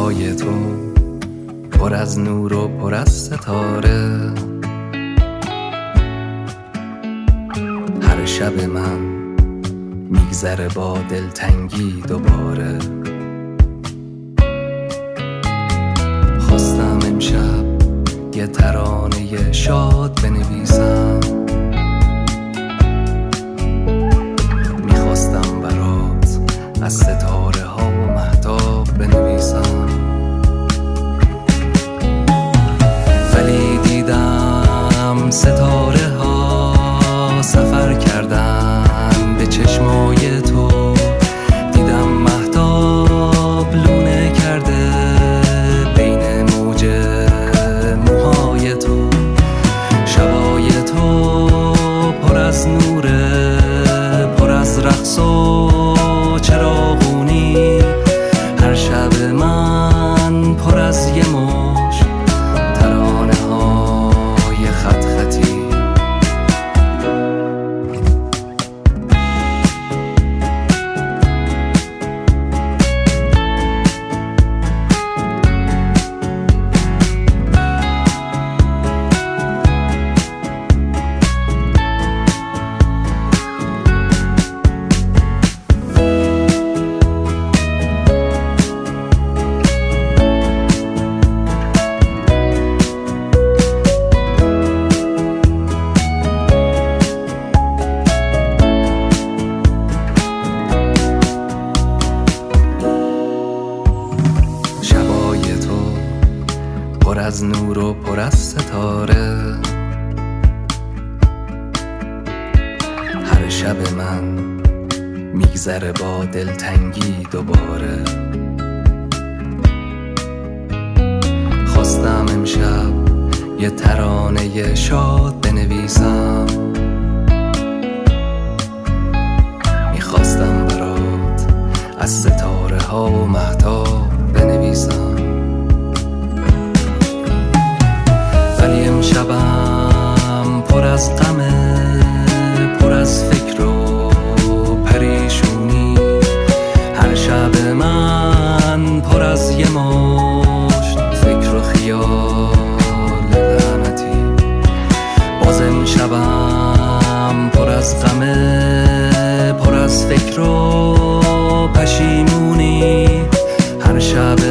شبای تو پر از نور و پر از ستاره، هر شب من میگذره با دلتنگی دوباره. خواستم امشب یه ترانه شاد بنویسم، میخواستم برات از ستاره ها و مهتاب بنویسم، ولی دیدم ستاره ها سفر کردن به چشمای تو، دیدم مهتاب لونه کرده بین موج موهای تو. شبای تو پر از نوره، پر از رقص و چراغونی، هر شب من پر از یه مش ترانه های خط خطی. پر از نور و پر از ستاره، هر شب من میگذره با دلتنگی دوباره. خواستم امشب یه ترانه شاد بنویسم، میخواستم برات از ستاره ها و مهتاب بنویسم، ولی امشبم پر از غمه، پر از فکر و پریشونی، هر شب من پر از یه مشت فکر و خیال لعنتی. باز امشبم پر از غمه، پر از فکر و پشیمونی، هر شب